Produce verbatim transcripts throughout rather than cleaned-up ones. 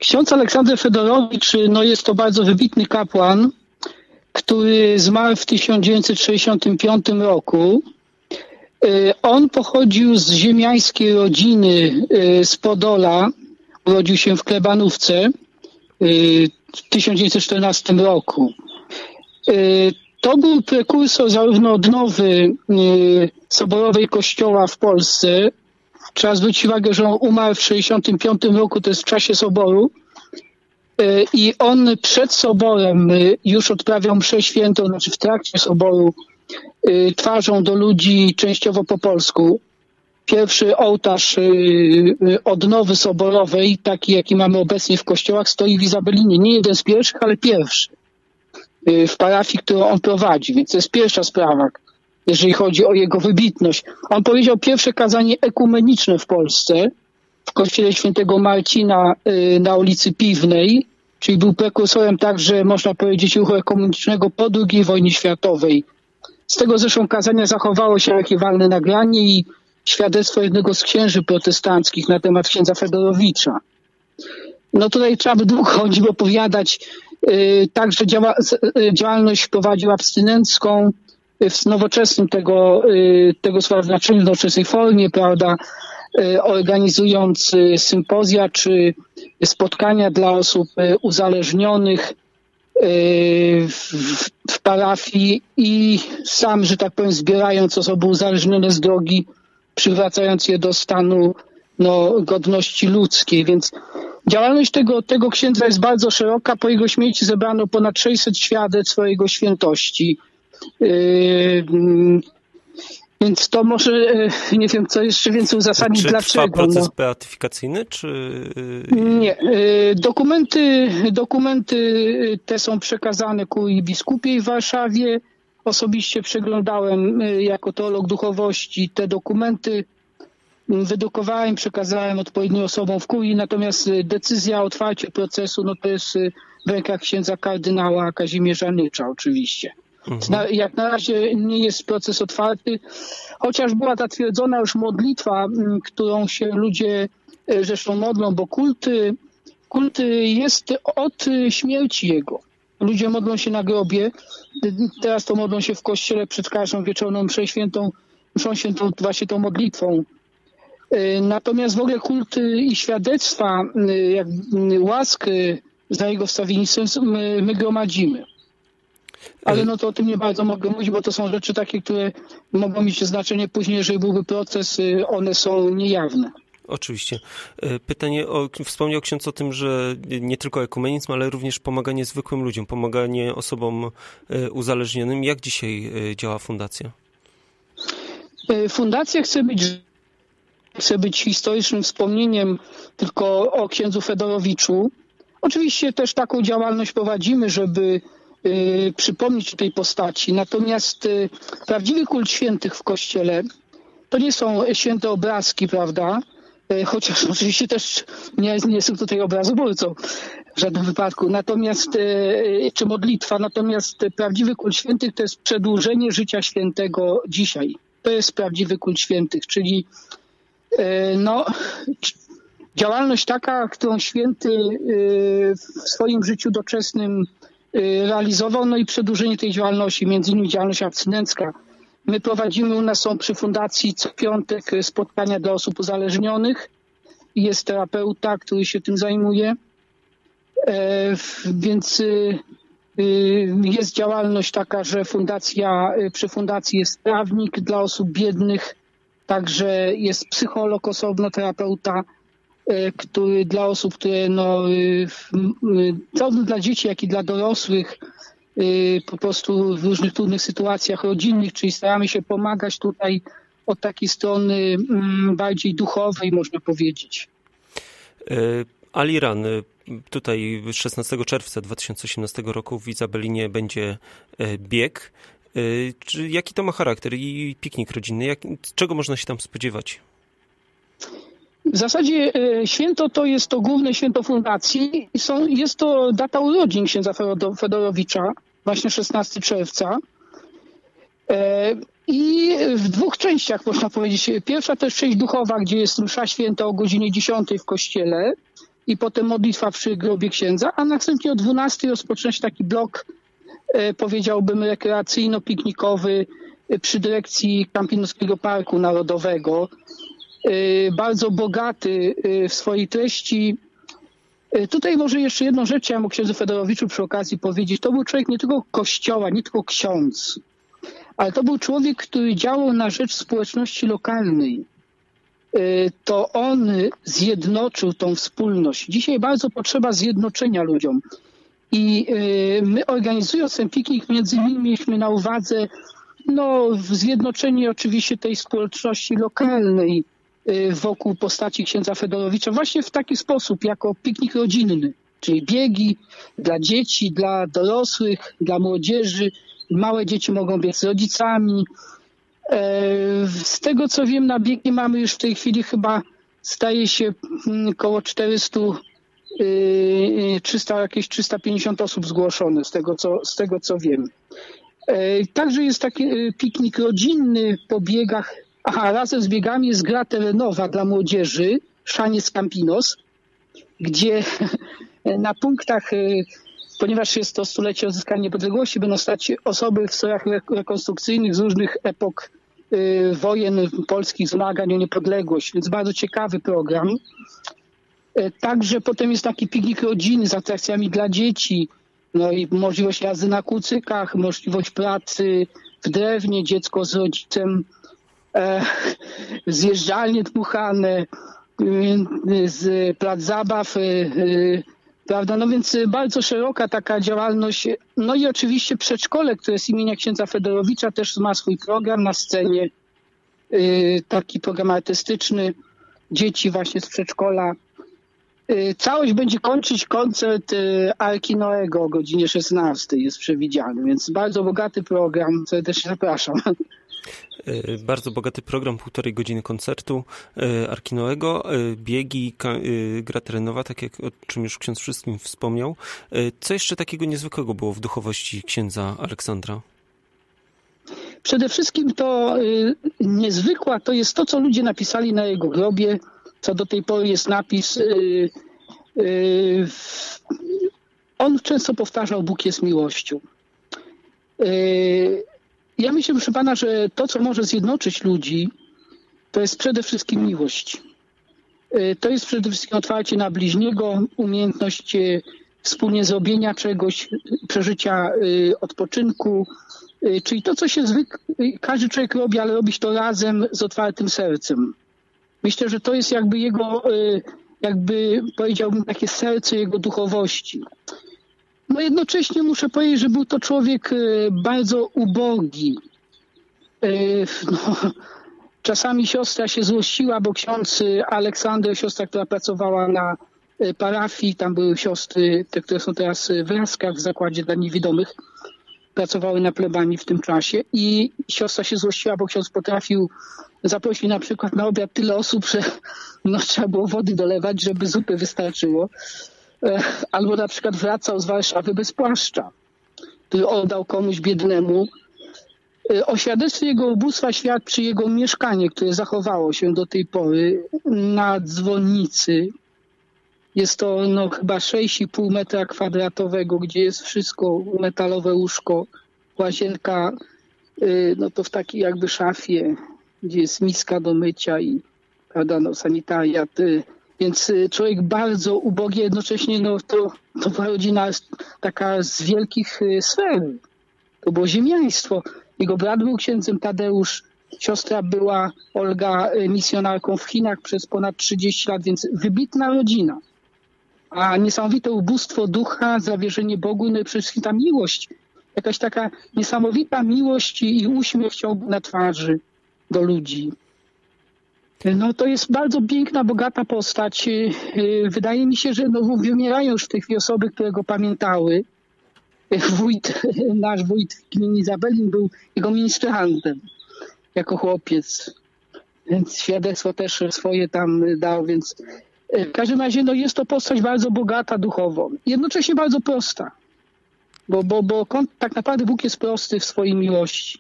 Ksiądz Aleksander Fedorowicz, no jest to bardzo wybitny kapłan, który zmarł w tysiąc dziewięćset sześćdziesiątym piątym roku. On pochodził z ziemiańskiej rodziny z Podola, urodził się w Klebanówce w tysiąc dziewięćset czternastym roku. To był prekursor zarówno odnowy soborowej kościoła w Polsce. Trzeba zwrócić uwagę, że on umarł w sześćdziesiątym piątym roku, to jest w czasie soboru. I on przed soborem już odprawiał mszę świętą, znaczy w trakcie soboru, twarzą do ludzi częściowo po polsku. Pierwszy ołtarz odnowy soborowej, taki jaki mamy obecnie w kościołach, stoi w Izabelinie. Nie jeden z pierwszych, ale pierwszy w parafii, którą on prowadzi. Więc to jest pierwsza sprawa, jeżeli chodzi o jego wybitność. On powiedział pierwsze kazanie ekumeniczne w Polsce, w kościele świętego Marcina na ulicy Piwnej, czyli był prekursorem także, można powiedzieć, ruchu ekumenicznego po drugiej wojnie światowej. Z tego zresztą kazania zachowało się archiwalne nagranie i świadectwo jednego z księży protestanckich na temat księdza Fedorowicza. No tutaj trzeba by długo o nim opowiadać. Yy, także działa, yy, działalność prowadził abstynencką w nowoczesnym tego, yy, tego słowa znaczeniu, w nowoczesnej formie, prawda, yy, organizując yy, sympozja czy spotkania dla osób yy, uzależnionych yy, w, w parafii i sam, że tak powiem, zbierając osoby uzależnione z drogi, przywracając je do stanu no, godności ludzkiej. Więc działalność tego, tego księdza jest bardzo szeroka. Po jego śmierci zebrano ponad sześćset świadectw o jego świętości. Yy, więc to może, yy, nie wiem, co jeszcze więcej uzasadnić, czy dlaczego. Czy trwa proces no. beatyfikacyjny, czy... Nie. Yy, dokumenty, dokumenty te są przekazane kurii biskupiej w Warszawie. Osobiście przeglądałem yy, jako teolog duchowości te dokumenty. Wydrukowałem, przekazałem odpowiednim osobom w kurii, natomiast decyzja o otwarciu procesu, no to jest w rękach księdza kardynała Kazimierza Nycza oczywiście. Mhm. Na, jak na razie nie jest proces otwarty, chociaż była zatwierdzona już modlitwa, którą się ludzie zresztą modlą, bo kulty, kulty jest od śmierci jego. Ludzie modlą się na grobie, teraz to modlą się w kościele przed każdą wieczorną mszę świętą, mszą świętą właśnie tą modlitwą. Natomiast w ogóle kulty i świadectwa, jak łask za jego wstawiennictwem my, my gromadzimy. Ale no to o tym nie bardzo mogę mówić, bo to są rzeczy takie, które mogą mieć znaczenie później, jeżeli byłby proces, one są niejawne. Oczywiście. Pytanie, o, wspomniał ksiądz o tym, że nie tylko ekumenizm, ale również pomaganie zwykłym ludziom, pomaganie osobom uzależnionym. Jak dzisiaj działa fundacja? Fundacja chce być chce być historycznym wspomnieniem tylko o księdzu Fedorowiczu. Oczywiście też taką działalność prowadzimy, żeby y, przypomnieć tej postaci. Natomiast y, prawdziwy kult świętych w Kościele to nie są święte obrazki, prawda? Y, chociaż oczywiście też nie, nie jestem tutaj obrazobórcą w żadnym wypadku. Natomiast, y, czy modlitwa, natomiast prawdziwy kult świętych to jest przedłużenie życia świętego dzisiaj. To jest prawdziwy kult świętych, czyli no, działalność taka, którą święty w swoim życiu doczesnym realizował, no i przedłużenie tej działalności, między innymi działalność abstynencka. My prowadzimy, u nas są przy fundacji co piątek spotkania dla osób uzależnionych. Jest terapeuta, który się tym zajmuje. Więc jest działalność taka, że fundacja, przy fundacji jest prawnik dla osób biednych. Także jest psycholog, osobno terapeuta, który dla osób, które no, zarówno dla dzieci, jak i dla dorosłych, po prostu w różnych trudnych sytuacjach rodzinnych, czyli staramy się pomagać tutaj od takiej strony bardziej duchowej, można powiedzieć. Aliran, tutaj szesnastego czerwca dwa tysiące osiemnastego roku w Izabelinie będzie bieg. Czy jaki to ma charakter i piknik rodzinny? Jak, czego można się tam spodziewać? W zasadzie święto to jest to główne święto fundacji. Są, jest to data urodzin księdza Fedorowicza, właśnie szesnastego czerwca. I w dwóch częściach można powiedzieć. Pierwsza to jest część duchowa, gdzie jest msza święta o godzinie dziesiątej w kościele. i potem modlitwa przy grobie księdza, a następnie o dwunastej rozpoczyna się taki blok, powiedziałbym, rekreacyjno-piknikowy przy dyrekcji Kampinoskiego Parku Narodowego. Bardzo bogaty w swojej treści. Tutaj może jeszcze jedną rzecz chciałem o księdzu Fedorowiczu przy okazji powiedzieć. To był człowiek nie tylko kościoła, nie tylko ksiądz, ale to był człowiek, który działał na rzecz społeczności lokalnej. To on zjednoczył tą wspólność. Dzisiaj bardzo potrzeba zjednoczenia ludziom. I my, organizując ten piknik, między innymi mieliśmy na uwadze no, zjednoczenie oczywiście tej społeczności lokalnej wokół postaci księdza Fedorowicza właśnie w taki sposób, jako piknik rodzinny, czyli biegi dla dzieci, dla dorosłych, dla młodzieży. Małe dzieci mogą biec z rodzicami. Z tego co wiem, na biegi mamy już w tej chwili chyba, staje się około czterysta, trzysta, jakieś trzysta pięćdziesiąt osób zgłoszone, z tego co, z tego co wiem. Także jest taki piknik rodzinny po biegach. Aha, razem z biegami jest gra terenowa dla młodzieży, Szaniec Campinos, gdzie na punktach, ponieważ jest to stulecie odzyskania niepodległości, będą stać osoby w strojach rekonstrukcyjnych z różnych epok wojen polskich, zmagań o niepodległość, więc bardzo ciekawy program. Także potem jest taki piknik rodzinny z atrakcjami dla dzieci, no i możliwość jazdy na kucykach, możliwość pracy w drewnie, dziecko z rodzicem, e, zjeżdżalnie dmuchane, e, z plac zabaw, e, e, prawda, no więc bardzo szeroka taka działalność. No i oczywiście przedszkole, które z imienia księdza Fedorowicza też ma swój program na scenie, e, taki program artystyczny, dzieci właśnie z przedszkola. Całość będzie kończyć koncert Arki Noego o godzinie szesnastej, jest przewidziany, więc bardzo bogaty program, serdecznie zapraszam. Bardzo bogaty program, półtorej godziny koncertu Arki Noego, biegi, gra terenowa, tak jak o czym już ksiądz wszystkim wspomniał. Co jeszcze takiego niezwykłego było w duchowości księdza Aleksandra? Przede wszystkim to niezwykła to jest to, co ludzie napisali na jego grobie, co do tej pory jest napis. Yy, yy, on często powtarzał: Bóg jest miłością. Yy, ja myślę, proszę pana, że to, co może zjednoczyć ludzi, to jest przede wszystkim miłość. Yy, to jest przede wszystkim otwarcie na bliźniego, umiejętność yy, wspólnie zrobienia czegoś, przeżycia yy, odpoczynku, yy, czyli to, co się zwykle każdy człowiek robi, ale robić to razem z otwartym sercem. Myślę, że to jest jakby jego, jakby powiedziałbym, takie serce jego duchowości. No jednocześnie muszę powiedzieć, że był to człowiek bardzo ubogi. No, czasami siostra się złościła, bo ksiądz Aleksander, siostra, która pracowała na parafii, tam były siostry, te, które są teraz w Laskach, w zakładzie dla niewidomych, pracowały na plebanii w tym czasie i siostra się złościła, bo ksiądz potrafił zaprosić na przykład na obiad tyle osób, że no, trzeba było wody dolewać, żeby zupy wystarczyło. Albo na przykład wracał z Warszawy bez płaszcza, który oddał komuś biednemu. O świadectwie jego ubóstwa świadczy jego mieszkanie, które zachowało się do tej pory na dzwonnicy. Jest to no, chyba sześć i pół metra kwadratowego, gdzie jest wszystko, metalowe łóżko, łazienka, no to w takiej jakby szafie, gdzie jest miska do mycia i prawda, no, sanitariat. Więc człowiek bardzo ubogi, jednocześnie no, to, to była rodzina taka z wielkich sfer. To było ziemiaństwo. Jego brat był księdzem Tadeusz, siostra była Olga misjonarką w Chinach przez ponad trzydzieści lat, więc wybitna rodzina. A niesamowite ubóstwo ducha, zawierzenie Bogu, no i przede wszystkim ta miłość. Jakaś taka niesamowita miłość i uśmiech chciałby na twarzy do ludzi. No to jest bardzo piękna, bogata postać. Wydaje mi się, że no, wymierają już w tej chwili osoby, które go pamiętały. Wójt, nasz wójt w gminie Izabelin był jego ministrantem jako chłopiec. Więc świadectwo też swoje tam dał, więc w każdym razie no, jest to postać bardzo bogata duchowo. Jednocześnie bardzo prosta. Bo, bo, bo tak naprawdę Bóg jest prosty w swojej miłości.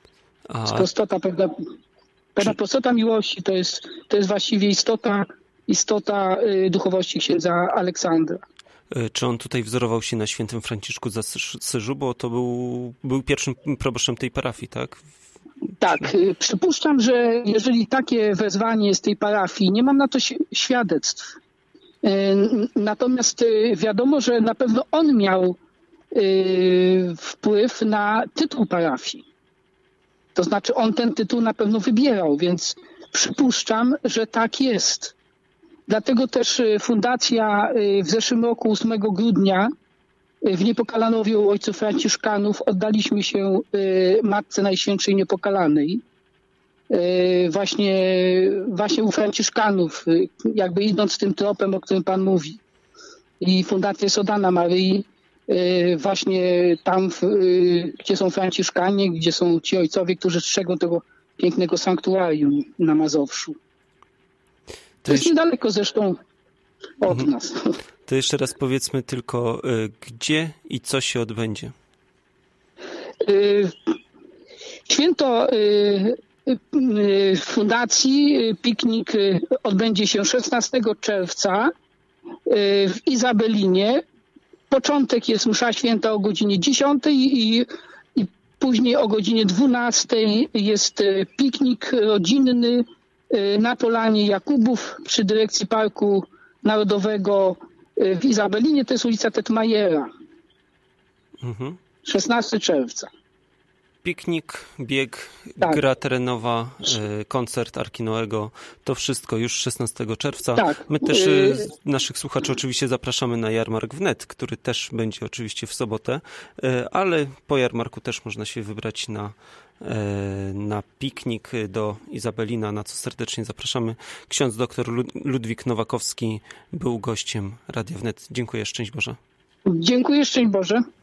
A... Prostota, pewna, pewna prostota miłości to jest, to jest właściwie istota istota duchowości księdza Aleksandra. Czy on tutaj wzorował się na świętym Franciszku z Asyżu, bo to był, był pierwszym proboszczem tej parafii, tak? Tak, Czy... przypuszczam, że jeżeli takie wezwanie jest tej parafii, nie mam na to świadectw. Natomiast wiadomo, że na pewno on miał wpływ na tytuł parafii. To znaczy on ten tytuł na pewno wybierał, więc przypuszczam, że tak jest. Dlatego też fundacja w zeszłym roku, ósmego grudnia, w Niepokalanowie u ojców franciszkanów oddaliśmy się Matce Najświętszej Niepokalanej. Właśnie, właśnie u franciszkanów, jakby idąc tym tropem, o którym Pan mówi. I fundacja jest oddana Maryi, właśnie tam, gdzie są franciszkanie, gdzie są ci ojcowie, którzy strzegą tego pięknego sanktuarium na Mazowszu. To, to jest niedaleko zresztą od mhm. nas. To jeszcze raz powiedzmy tylko, gdzie i co się odbędzie. Święto fundacji, piknik odbędzie się szesnastego czerwca w Izabelinie. Początek jest msza święta o godzinie dziesiątej i, i później o godzinie dwunastej jest piknik rodzinny na Polanie Jakubów przy dyrekcji Parku Narodowego w Izabelinie. To jest ulica Tetmajera. Mhm. szesnastego czerwca. Piknik, bieg, tak. gra terenowa, koncert Arki Noego, to wszystko już szesnastego czerwca. Tak. My też naszych słuchaczy oczywiście zapraszamy na jarmark wnet, który też będzie oczywiście w sobotę, ale po jarmarku też można się wybrać na, na piknik do Izabelina, na co serdecznie zapraszamy. Ksiądz doktor Ludwik Nowakowski był gościem Radia Wnet. Dziękuję, szczęść Boże. Dziękuję, szczęść Boże.